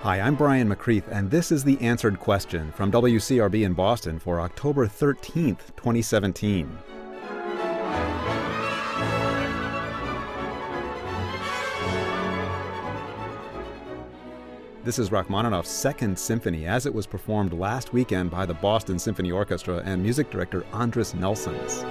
Hi, I'm Brian McCreath, and this is The Answered Question from WCRB in Boston for October 13th, 2017. This is Rachmaninoff's Second Symphony as it was performed last weekend by the Boston Symphony Orchestra and music director Andris Nelsons.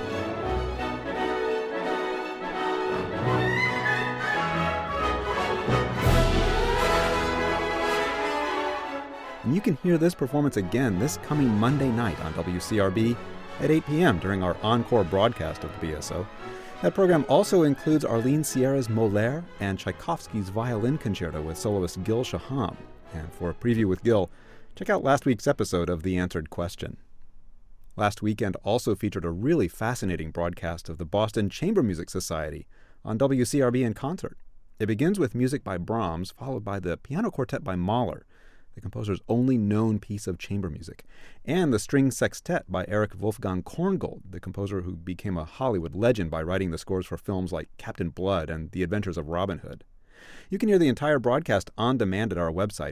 And you can hear this performance again this coming Monday night on WCRB at 8 p.m. during our encore broadcast of the BSO. That program also includes Arlene Sierra's Molière and Tchaikovsky's Violin Concerto with soloist Gil Shaham. And for a preview with Gil, check out last week's episode of The Answered Question. Last weekend also featured a really fascinating broadcast of the Boston Chamber Music Society on WCRB in concert. It begins with music by Brahms, followed by the piano quartet by Mahler, the composer's only known piece of chamber music, and the string sextet by Erich Wolfgang Korngold, the composer who became a Hollywood legend by writing the scores for films like Captain Blood and The Adventures of Robin Hood. You can hear the entire broadcast on demand at our website,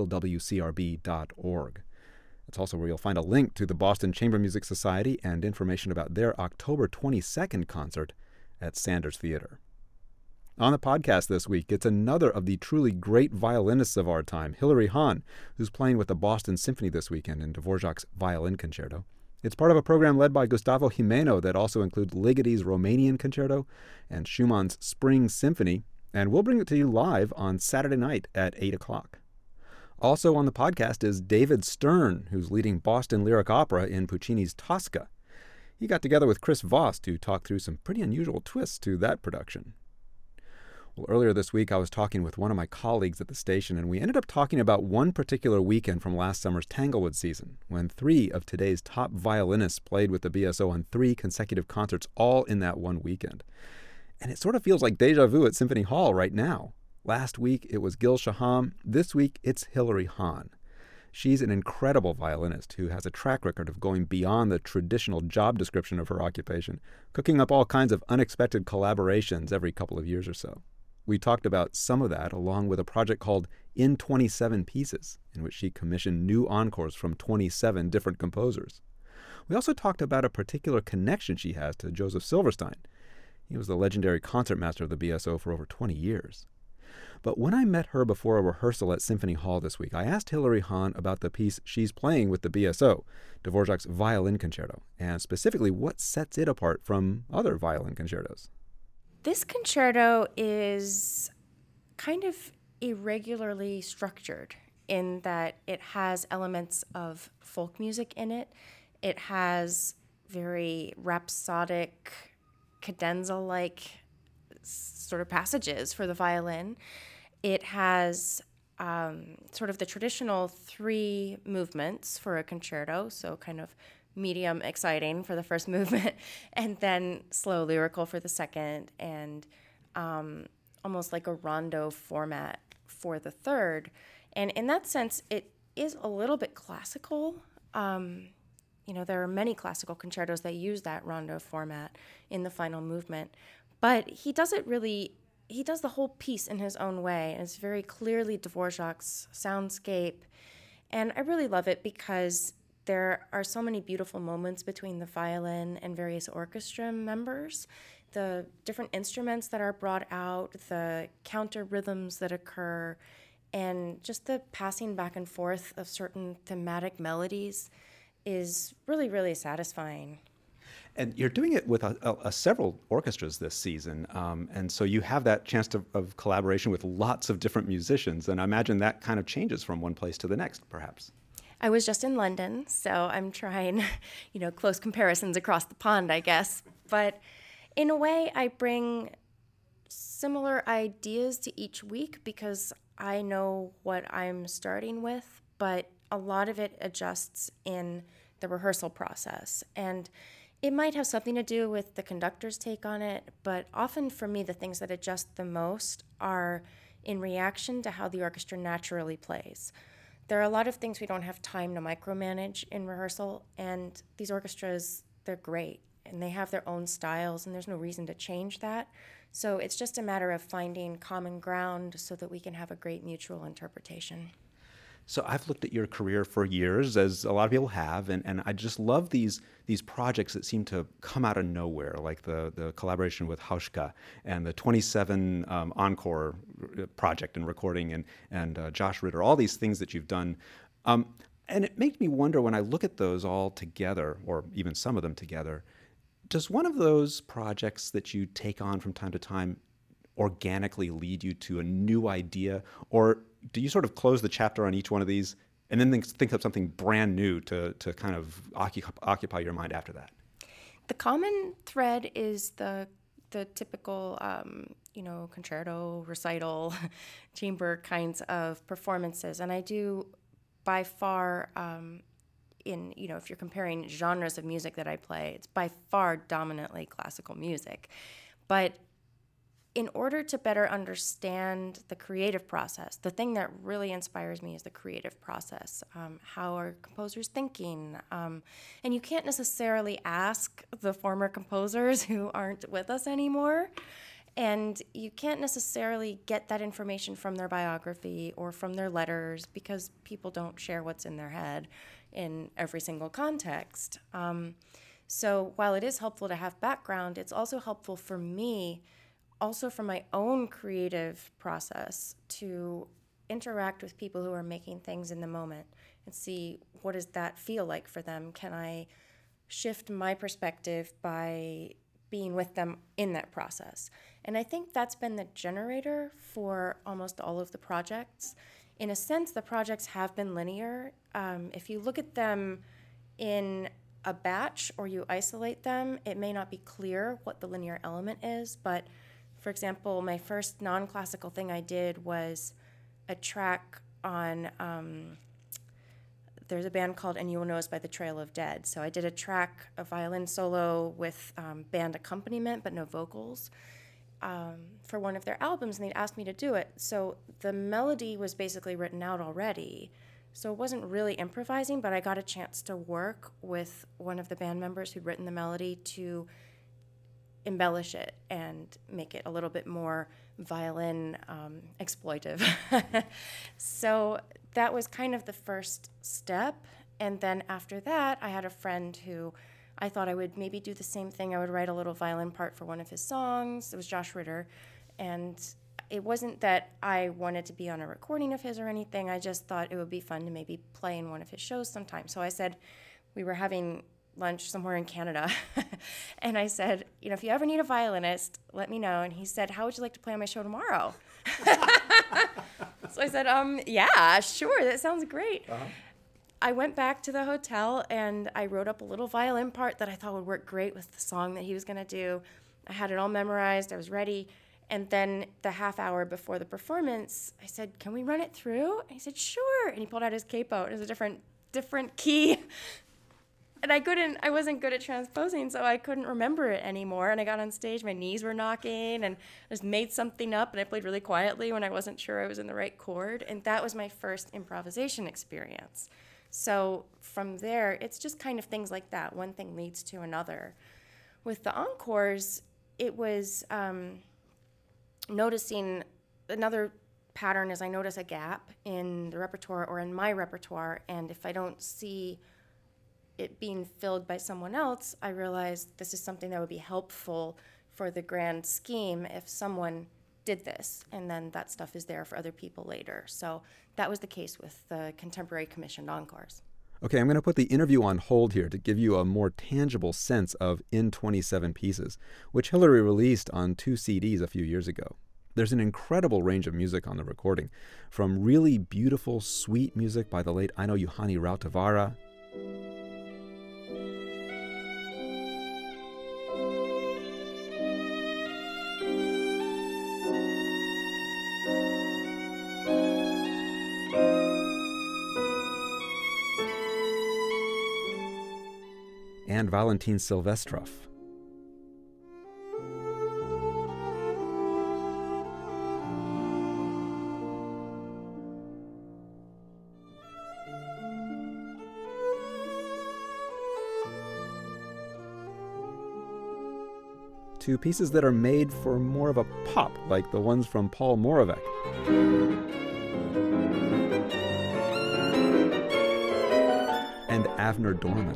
classicalwcrb.org. It's also where you'll find a link to the Boston Chamber Music Society and information about their October 22nd concert at Sanders Theater. On the podcast this week, it's another of the truly great violinists of our time, Hilary Hahn, who's playing with the Boston Symphony this weekend in Dvorak's Violin Concerto. It's part of a program led by Gustavo Gimeno that also includes Ligeti's Romanian Concerto and Schumann's Spring Symphony, and we'll bring it to you live on Saturday night at 8 o'clock. Also on the podcast is David Stern, who's leading Boston Lyric Opera in Puccini's Tosca. He got together with Chris Voss to talk through some pretty unusual twists to that production. Well, earlier this week, I was talking with one of my colleagues at the station, and we ended up talking about one particular weekend from last summer's Tanglewood season, when 3 of today's top violinists played with the BSO on 3 consecutive concerts, all in that one weekend. And it sort of feels like deja vu at Symphony Hall right now. Last week, it was Gil Shaham. This week, it's Hilary Hahn. She's an incredible violinist who has a track record of going beyond the traditional job description of her occupation, cooking up all kinds of unexpected collaborations every couple of years or so. We talked about some of that along with a project called In 27 Pieces, in which she commissioned new encores from 27 different composers. We also talked about a particular connection she has to Joseph Silverstein. He was the legendary concertmaster of the BSO for over 20 years. But when I met her before a rehearsal at Symphony Hall this week, I asked Hilary Hahn about the piece she's playing with the BSO, Dvorak's Violin Concerto, and specifically what sets it apart from other violin concertos. This concerto is kind of irregularly structured in that it has elements of folk music in it. It has very rhapsodic, cadenza-like sort of passages for the violin. It has sort of the traditional 3 movements for a concerto, so kind of medium exciting for the first movement, and then slow lyrical for the second, and almost like a rondo format for the third. And in that sense, it is a little bit classical. There are many classical concertos that use that rondo format in the final movement, but he does the whole piece in his own way, and it's very clearly Dvorak's soundscape. And I really love it because there are so many beautiful moments between the violin and various orchestra members, the different instruments that are brought out, the counter rhythms that occur, and just the passing back and forth of certain thematic melodies is really, really satisfying. And you're doing it with several orchestras this season, and so you have that chance of collaboration with lots of different musicians, and I imagine that kind of changes from one place to the next, perhaps. I was just in London, so I'm trying, close comparisons across the pond, I guess. But in a way, I bring similar ideas to each week because I know what I'm starting with, but a lot of it adjusts in the rehearsal process. And it might have something to do with the conductor's take on it, but often for me, the things that adjust the most are in reaction to how the orchestra naturally plays. There are a lot of things we don't have time to micromanage in rehearsal, and these orchestras, they're great, and they have their own styles, and there's no reason to change that. So it's just a matter of finding common ground so that we can have a great mutual interpretation. So I've looked at your career for years, as a lot of people have, and I just love these projects that seem to come out of nowhere, like the collaboration with Hauschka and the 27 Encore project and recording, and Josh Ritter, all these things that you've done. And it makes me wonder, when I look at those all together, or even some of them together, does one of those projects that you take on from time to time organically lead you to a new idea, or do you sort of close the chapter on each one of these and then think of something brand new to kind of occupy your mind after that? The common thread is the typical, concerto, recital, chamber kinds of performances. And I do, by far, if you're comparing genres of music that I play, it's by far dominantly classical music. But in order to better understand the creative process, the thing that really inspires me is the creative process. How are composers thinking? And you can't necessarily ask the former composers who aren't with us anymore. And you can't necessarily get that information from their biography or from their letters, because people don't share what's in their head in every single context. So while it is helpful to have background, it's also helpful for me, also for my own creative process, to interact with people who are making things in the moment and see, what does that feel like for them? Can I shift my perspective by being with them in that process? And I think that's been the generator for almost all of the projects. In a sense, the projects have been linear. If you look at them in a batch or you isolate them, it may not be clear what the linear element is, but for example, my first non-classical thing I did was a track on, there's a band called And You Will Know Us by the Trail of Dead. So I did a track, a violin solo with band accompaniment, but no vocals, for one of their albums, and they'd asked me to do it. So the melody was basically written out already. So it wasn't really improvising, but I got a chance to work with one of the band members who'd written the melody to embellish it and make it a little bit more violin exploitive. So that was kind of the first step. And then after that, I had a friend who I thought I would maybe do the same thing. I would write a little violin part for one of his songs. It was Josh Ritter. And it wasn't that I wanted to be on a recording of his or anything. I just thought it would be fun to maybe play in one of his shows sometime. So I said, we were having lunch somewhere in Canada. And I said, if you ever need a violinist, let me know. And he said, how would you like to play on my show tomorrow? So I said, yeah, sure. That sounds great. Uh-huh. I went back to the hotel and I wrote up a little violin part that I thought would work great with the song that he was going to do. I had it all memorized. I was ready. And then the half hour before the performance, I said, can we run it through? And he said, sure. And he pulled out his capo. It was a different key. And I wasn't good at transposing, so I couldn't remember it anymore. And I got on stage, my knees were knocking, and I just made something up, and I played really quietly when I wasn't sure I was in the right chord. And that was my first improvisation experience. So from there, it's just kind of things like that. One thing leads to another. With the encores, it was noticing another pattern is I notice a gap in the repertoire or in my repertoire, and if I don't see it being filled by someone else, I realized this is something that would be helpful for the grand scheme if someone did this, and then that stuff is there for other people later. So that was the case with the contemporary commissioned encores. Okay, I'm going to put the interview on hold here to give you a more tangible sense of In 27 Pieces, which Hilary released on 2 CDs a few years ago. There's an incredible range of music on the recording, from really beautiful, sweet music by the late Aino Juhani Rautavaara, and Valentin Silvestrov. To pieces that are made for more of a pop, like the ones from Paul Moravec. Avner Dorman.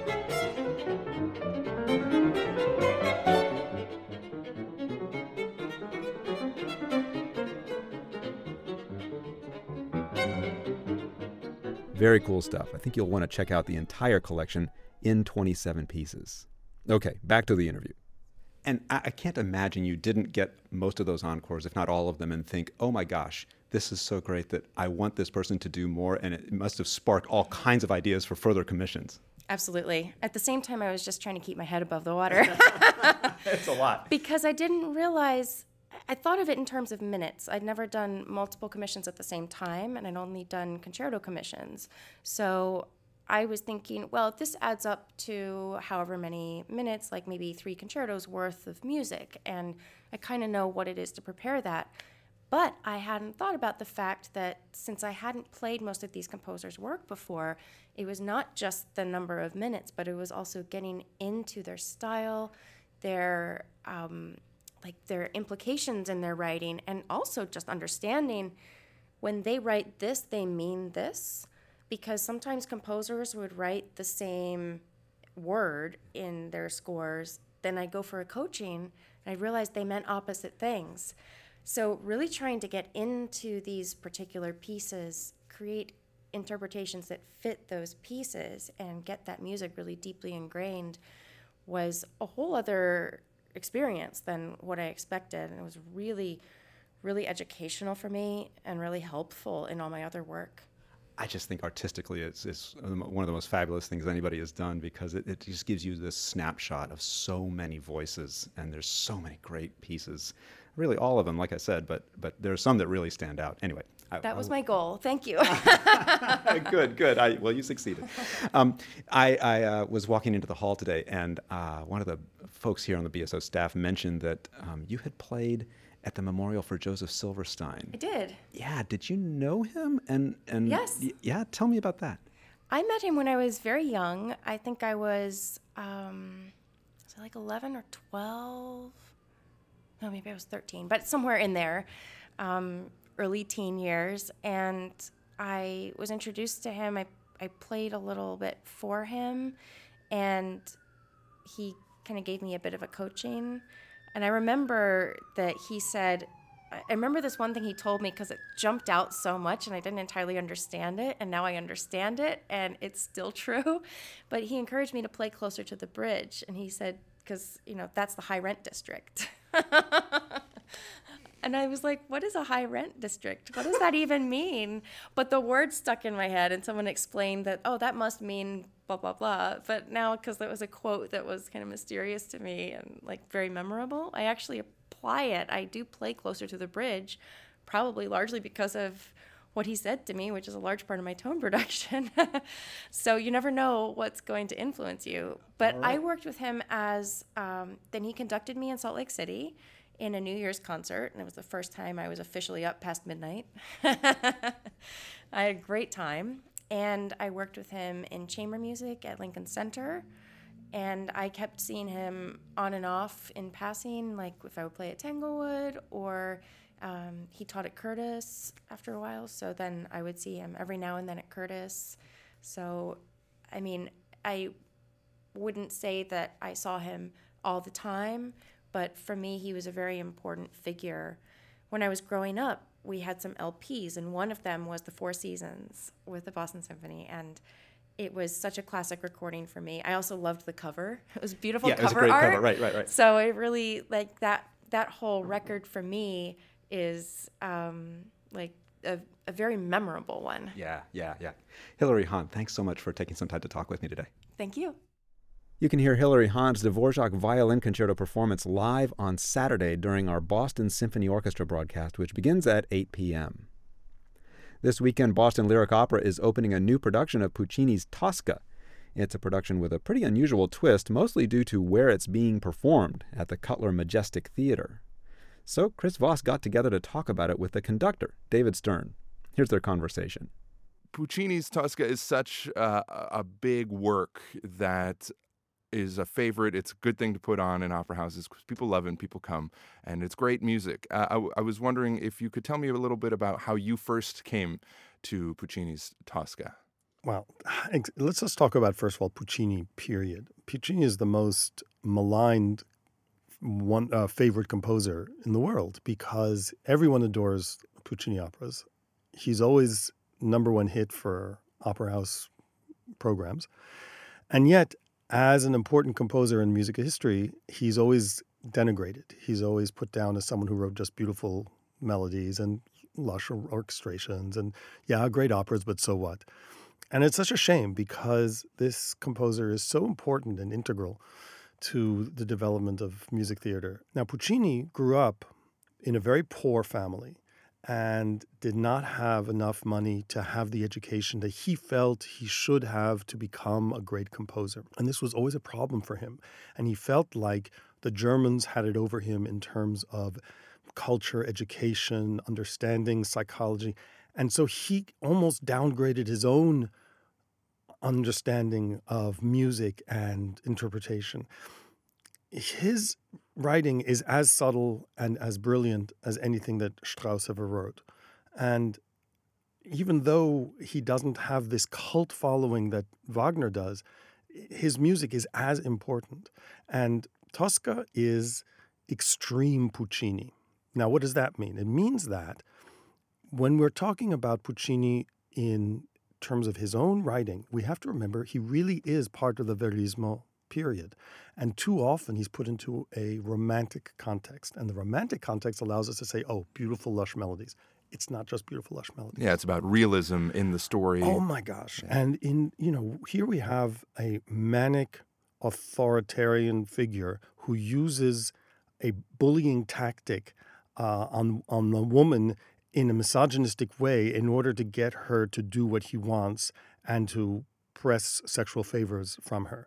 Very cool stuff. I think you'll want to check out the entire collection in 27 pieces. Okay, back to the interview. And I can't imagine you didn't get most of those encores, if not all of them, and think, oh my gosh, this is so great that I want this person to do more, and it must have sparked all kinds of ideas for further commissions. Absolutely. At the same time, I was just trying to keep my head above the water. It's a lot. Because I didn't realize, I thought of it in terms of minutes. I'd never done multiple commissions at the same time, and I'd only done concerto commissions. So I was thinking, well, if this adds up to however many minutes, like maybe 3 concertos worth of music, and I kind of know what it is to prepare that. But I hadn't thought about the fact that since I hadn't played most of these composers' work before, it was not just the number of minutes, but it was also getting into their style, their their implications in their writing, and also just understanding when they write this, they mean this. Because sometimes composers would write the same word in their scores, then I go for a coaching, and I realized they meant opposite things. So really trying to get into these particular pieces, create interpretations that fit those pieces, and get that music really deeply ingrained was a whole other experience than what I expected. And it was really, really educational for me and really helpful in all my other work. I just think artistically it's one of the most fabulous things anybody has done, because it just gives you this snapshot of so many voices, and there's so many great pieces. Really all of them, like I said, but there are some that really stand out. Anyway. That was my goal. Thank you. Good. Well, you succeeded. I was walking into the hall today, and one of the folks here on the BSO staff mentioned that you had played at the Memorial for Joseph Silverstein. I did. Yeah. Did you know him? And Yes. Yeah. Tell me about that. I met him when I was very young. I think I was like 11 or 12? No, maybe I was 13, but somewhere in there, early teen years. And I was introduced to him. I played a little bit for him, and he kind of gave me a bit of a coaching. And I remember that he said, I remember this one thing he told me because it jumped out so much and I didn't entirely understand it, and now I understand it, and it's still true. But he encouraged me to play closer to the bridge, and he said, because, that's the high rent district. And I was like, what is a high rent district? What does that even mean? But the word stuck in my head, and someone explained that, oh, that must mean blah, blah, blah. But now, because that was a quote that was kind of mysterious to me and very memorable, I actually apply it. I do play closer to the bridge, probably largely because of what he said to me, which is a large part of my tone production. So you never know what's going to influence you. But right. I worked with him then he conducted me in Salt Lake City in a New Year's concert, and it was the first time I was officially up past midnight. I had a great time, and I worked with him in chamber music at Lincoln Center, and I kept seeing him on and off in passing, like if I would play at Tanglewood, or he taught at Curtis after a while, so then I would see him every now and then at Curtis. So, I wouldn't say that I saw him all the time, but for me, he was a very important figure. When I was growing up, we had some LPs, and one of them was The Four Seasons with the Boston Symphony, and it was such a classic recording for me. I also loved the cover. It was beautiful cover art. Yeah, it was a great cover, right. So it really, that whole record for me is a very memorable one. Yeah. Hilary Hahn, thanks so much for taking some time to talk with me today. Thank you. You can hear Hilary Hahn's Dvorak Violin Concerto performance live on Saturday during our Boston Symphony Orchestra broadcast, which begins at 8 p.m. This weekend, Boston Lyric Opera is opening a new production of Puccini's Tosca. It's a production with a pretty unusual twist, mostly due to where it's being performed, at the Cutler Majestic Theater. So Chris Voss got together to talk about it with the conductor, David Stern. Here's their conversation. Puccini's Tosca is such a big work that is a favorite. It's a good thing to put on in opera houses because people love it and people come, and it's great music. I was wondering if you could tell me a little bit about how you first came to Puccini's Tosca. Well, let's just talk about, first of all, Puccini, period. Puccini is the most maligned favorite composer in the world because everyone adores Puccini operas. He's always number one hit for opera house programs. And yet, as an important composer in music history, he's always denigrated. He's always put down as someone who wrote just beautiful melodies and lush orchestrations and, yeah, great operas, but so what? And it's such a shame because this composer is so important and integral to the development of music theater. Now, Puccini grew up in a very poor family and did not have enough money to have the education that he felt he should have to become a great composer. And this was always a problem for him. And he felt like the Germans had it over him in terms of culture, education, understanding, psychology. And so he almost downgraded his own understanding of music and interpretation. His writing is as subtle and as brilliant as anything that Strauss ever wrote. And even though he doesn't have this cult following that Wagner does, his music is as important. And Tosca is extreme Puccini. Now, what does that mean? It means that when we're talking about Puccini in terms of his own writing, we have to remember he really is part of the Verismo period. And too often he's put into a romantic context. And the romantic context allows us to say, oh, beautiful, lush melodies. It's not just beautiful, lush melodies. Yeah, it's about realism in the story. Oh, my gosh. Yeah. And here we have a manic, authoritarian figure who uses a bullying tactic on the woman in a misogynistic way in order to get her to do what he wants and to press sexual favors from her.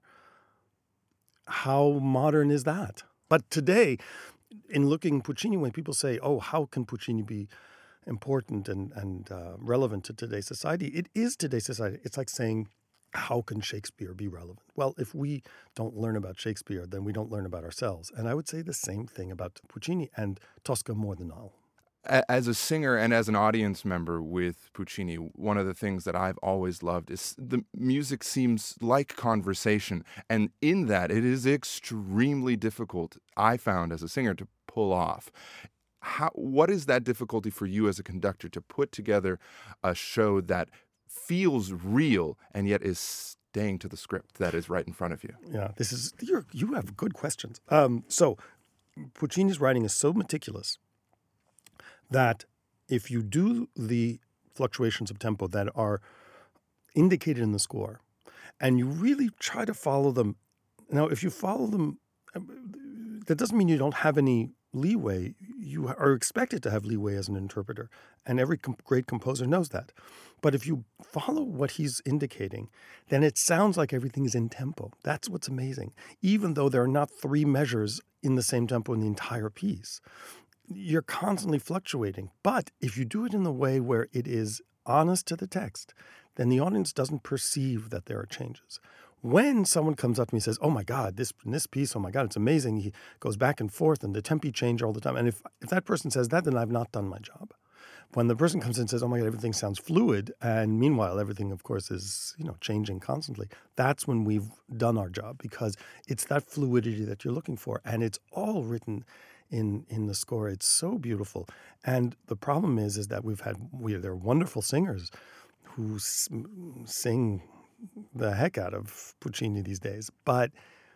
How modern is that? But today, in looking Puccini, when people say, oh, how can Puccini be important and relevant to today's society? It is today's society. It's like saying, how can Shakespeare be relevant? Well, if we don't learn about Shakespeare, then we don't learn about ourselves. And I would say the same thing about Puccini and Tosca more than all. As a singer and as an audience member with Puccini, one of the things that I've always loved is the music seems like conversation. And in that, it is extremely difficult, I found as a singer, to pull off. What is that difficulty for you as a conductor to put together a show that feels real and yet is staying to the script that is right in front of you? Yeah, you have good questions. So Puccini's writing is so meticulous that if you do the fluctuations of tempo that are indicated in the score, and you really try to follow them, now if you follow them, that doesn't mean you don't have any leeway. You are expected to have leeway as an interpreter, and every great composer knows that. But if you follow what he's indicating, then it sounds like everything is in tempo. That's what's amazing. Even though there are not three measures in the same tempo in the entire piece, you're constantly fluctuating. But if you do it in the way where it is honest to the text, then the audience doesn't perceive that there are changes. When someone comes up to me and says, oh my God, this piece, oh my God, it's amazing. He goes back and forth and the tempi change all the time. And if that person says that, then I've not done my job. When the person comes in and says, oh my God, everything sounds fluid, and meanwhile everything, of course, is changing constantly, that's when we've done our job, because it's that fluidity that you're looking for. And it's all written in the score. It's so beautiful. And the problem is that there are wonderful singers who sing the heck out of Puccini these days. But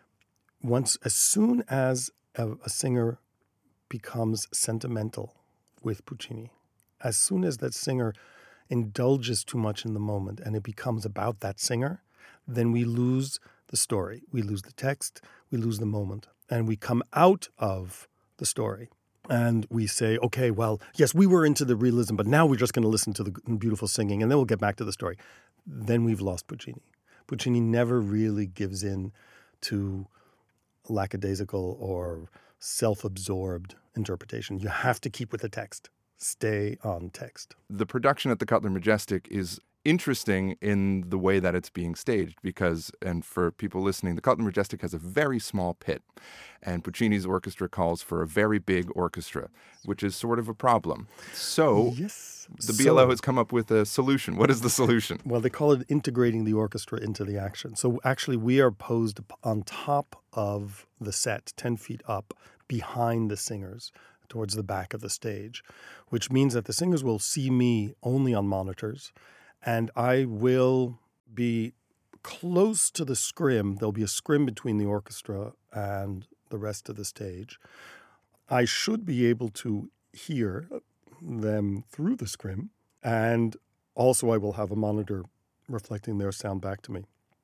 as soon as a singer becomes sentimental with Puccini, as soon as that singer indulges too much in the moment and it becomes about that singer, then we lose the story. We lose the text. We lose the moment. And we come out of the story and we say, okay, well, yes, we were into the realism, but now we're just going to listen to the beautiful singing and then we'll get back to the story. Then we've lost Puccini. Puccini never really gives in to lackadaisical or self-absorbed interpretation. You have to keep with the text. Stay on text. The production at the Cutler Majestic is interesting in the way that it's being staged because, and for people listening, the Cult Majestic has a very small pit, and Puccini's orchestra calls for a very big orchestra, which is sort of a problem. So Yes. the BLO has come up with a solution. What is the solution? Well, they call it integrating the orchestra into the action. So actually, we are posed on top of the set, 10 feet up, behind the singers, towards the back of the stage, which means that the singers will see me only on monitors, and I will be close to the scrim. There'll be a scrim between the orchestra and the rest of the stage. I should be able to hear them through the scrim, and also I will have a monitor reflecting their sound back to me.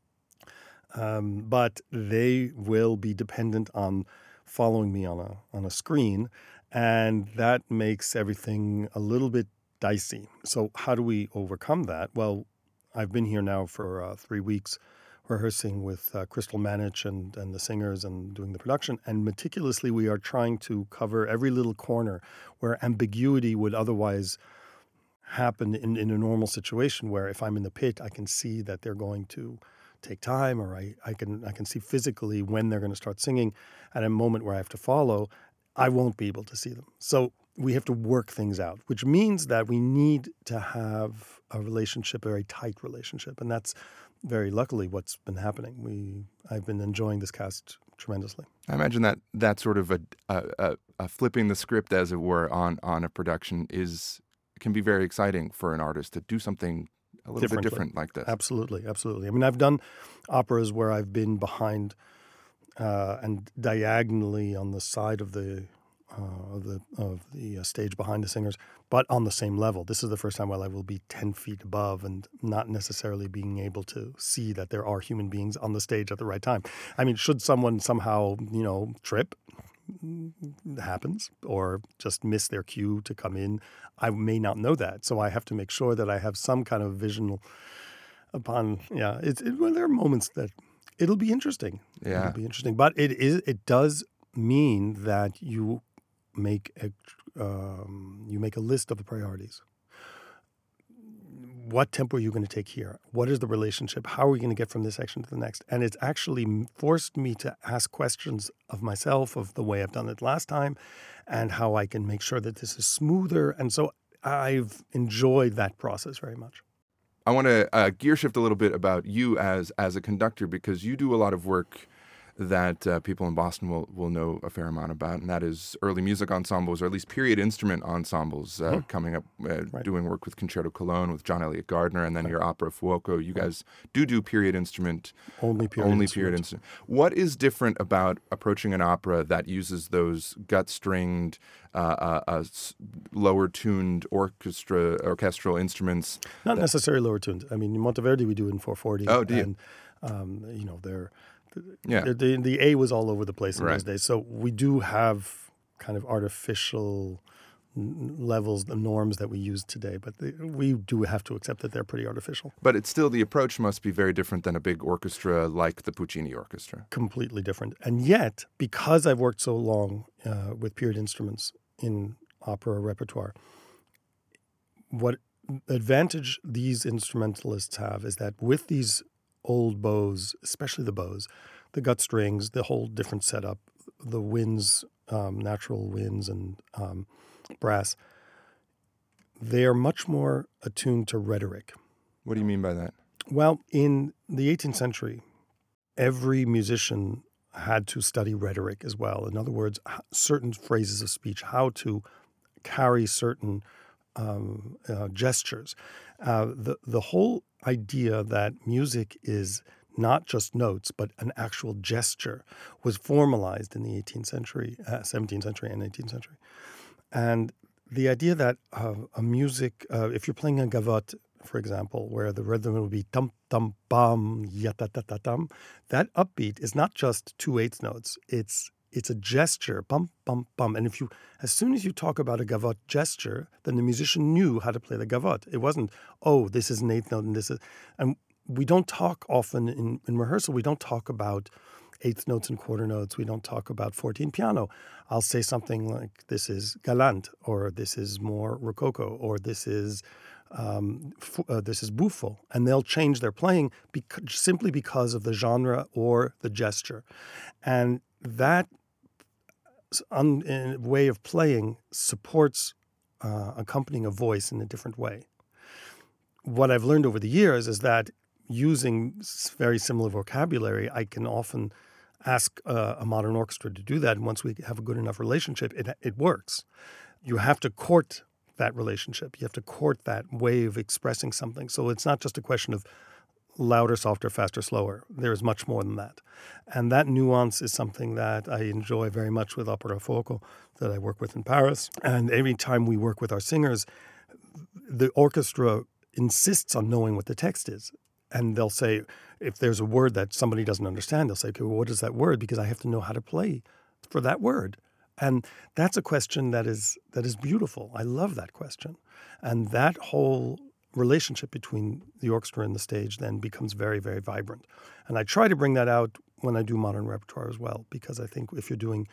But they will be dependent on following me on a screen, and that makes everything a little bit dicey. So how do we overcome that? Well, I've been here now for 3 weeks rehearsing with Crystal Manich and the singers and doing the production, and meticulously we are trying to cover every little corner where ambiguity would otherwise happen in a normal situation, where if I'm in the pit, I can see that they're going to take time, or I can see physically when they're going to start singing. At a moment where I have to follow, I won't be able to see them. So we have to work things out, which means that we need to have a relationship, a very tight relationship. And that's very luckily what's been happening. I've been enjoying this cast tremendously. I imagine that sort of a flipping the script, as it were, on a production can be very exciting for an artist to do something a little bit different like this. Absolutely, absolutely. I mean, I've done operas where I've been behind and diagonally on the side of the stage behind the singers, but on the same level. This is the first time where I will be 10 feet above and not necessarily being able to see that there are human beings on the stage at the right time. I mean, should someone somehow, trip, happens, or just miss their cue to come in, I may not know that. So I have to make sure that I have some kind of vision upon, there are moments that it'll be interesting. Yeah. It'll be interesting. But it does mean that you make a list of the priorities. What tempo are you going to take here? What is the relationship? How are we going to get from this section to the next? And it's actually forced me to ask questions of myself, of the way I've done it last time, and how I can make sure that this is smoother. And so I've enjoyed that process very much. I want to gear shift a little bit about you as a conductor, because you do a lot of work that people in Boston will know a fair amount about, and that is early music ensembles, or at least period instrument ensembles, coming up, doing work with Concerto Cologne, with John Elliott Gardner, and then your opera Fuoco. You guys do period instrument. Only period instrument. What is different about approaching an opera that uses those gut-stringed, lower-tuned orchestral instruments? Not necessarily lower-tuned. I mean, in Monteverdi we do in 440. Oh, do you? And, Yeah. The A was all over the place in Right. those days. So we do have kind of artificial levels, the norms that we use today. But we do have to accept that they're pretty artificial. But it's still, the approach must be very different than a big orchestra like the Puccini Orchestra. Completely different. And yet, because I've worked so long with period instruments in opera repertoire, what advantage these instrumentalists have is that with these old bows, especially the bows, the gut strings, the whole different setup, the winds, natural winds and brass, they are much more attuned to rhetoric. What do you mean by that? Well, in the 18th century, every musician had to study rhetoric as well. In other words, certain phrases of speech, how to carry certain gestures. The whole idea that music is not just notes, but an actual gesture was formalized in the 18th century, 17th century and 18th century. And the idea that a music, if you're playing a gavotte, for example, where the rhythm would be tum tum bum yata ta ta tum, that upbeat is not just 2/8 notes. It's a gesture, bum bum bum. And as soon as you talk about a gavotte gesture, then the musician knew how to play the gavotte. It wasn't, oh, this is an eighth note and this is, and we don't talk often in rehearsal. We don't talk about eighth notes and quarter notes. We don't talk about 14 piano. I'll say something like, this is galant, or this is more rococo, or this is this is buffo, and they'll change their playing simply because of the genre or the gesture. And that way of playing supports accompanying a voice in a different way. What I've learned over the years is that using very similar vocabulary, I can often ask a modern orchestra to do that. And once we have a good enough relationship, it works. You have to court that relationship. You have to court that way of expressing something. So it's not just a question of louder, softer, faster, slower. There is much more than that. And that nuance is something that I enjoy very much with Opera Fuoco that I work with in Paris. And every time we work with our singers, the orchestra insists on knowing what the text is. And they'll say, if there's a word that somebody doesn't understand, they'll say, okay, well, what is that word? Because I have to know how to play for that word. And that's a question that is beautiful. I love that question. And that whole relationship between the orchestra and the stage then becomes very, very vibrant. And I try to bring that out when I do modern repertoire as well, because I think if you're doing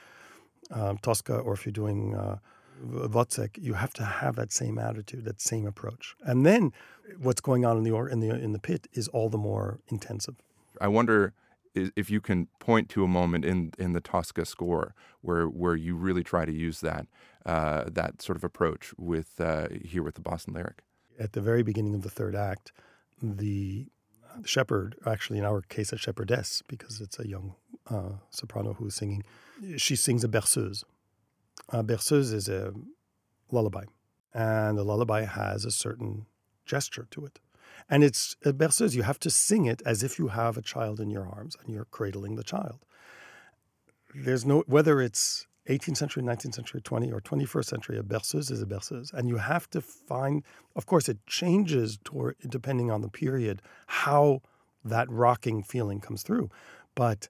Tosca or if you're doing Wozzeck, you have to have that same attitude, that same approach. And then what's going on in the pit is all the more intensive. I wonder if you can point to a moment in the Tosca score where you really try to use that sort of approach with here with the Boston Lyric. At the very beginning of the third act, the shepherd, actually in our case a shepherdess, because it's a young soprano who is singing, she sings a berceuse. A berceuse is a lullaby, and a lullaby has a certain gesture to it. And it's a berceuse, you have to sing it as if you have a child in your arms and you're cradling the child. There's no, whether it's 18th century, 19th century, 20th or 21st century, a berceuse is a berceuse. And you have to find, of course, it changes depending on the period, how that rocking feeling comes through. But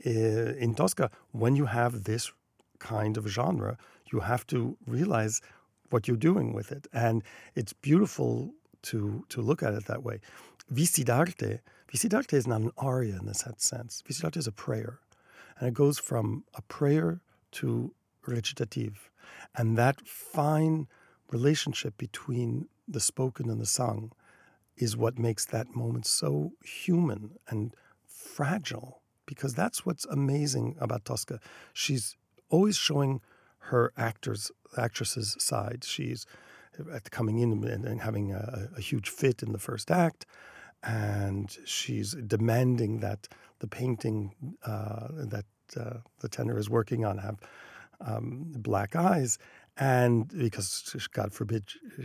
in Tosca, when you have this kind of genre, you have to realize what you're doing with it. And it's beautiful to look at it that way. Vissi d'arte is not an aria in this sense. Vissi d'arte is a prayer. And it goes from a prayer to recitative. And that fine relationship between the spoken and the sung is what makes that moment so human and fragile, because that's what's amazing about Tosca. She's always showing her actress's side. She's coming in and having a huge fit in the first act, and she's demanding that the painting that the tenor is working on have black eyes, and because God forbid,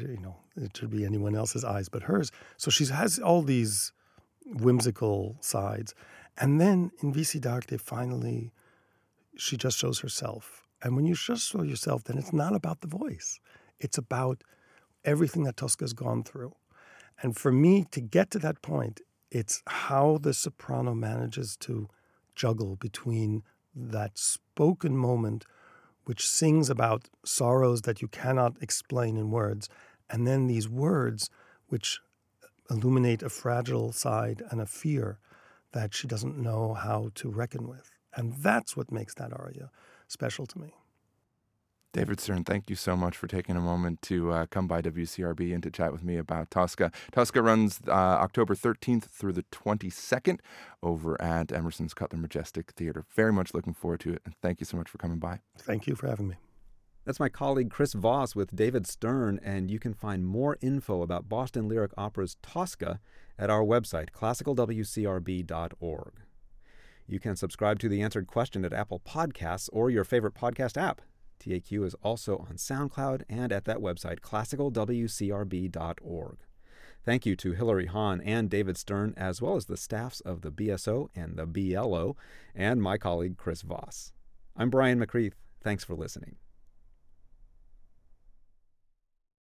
it should be anyone else's eyes but hers. So she has all these whimsical sides, and then in Vissi d'arte, finally, she just shows herself. And when you just show yourself, then it's not about the voice; it's about everything that Tosca's gone through. And for me, to get to that point, it's how the soprano manages to juggle between that spoken moment, which sings about sorrows that you cannot explain in words, and then these words which illuminate a fragile side and a fear that she doesn't know how to reckon with. And that's what makes that aria special to me. David Stern, thank you so much for taking a moment to come by WCRB and to chat with me about Tosca. Tosca runs October 13th through the 22nd over at Emerson's Cutler Majestic Theater. Very much looking forward to it, and thank you so much for coming by. Thank you for having me. That's my colleague Chris Voss with David Stern, and you can find more info about Boston Lyric Opera's Tosca at our website, classicalwcrb.org. You can subscribe to The Answered Question at Apple Podcasts or your favorite podcast app. TAQ is also on SoundCloud and at that website, classicalwcrb.org. Thank you to Hilary Hahn and David Stern, as well as the staffs of the BSO and the BLO, and my colleague Chris Voss. I'm Brian McCreath. Thanks for listening.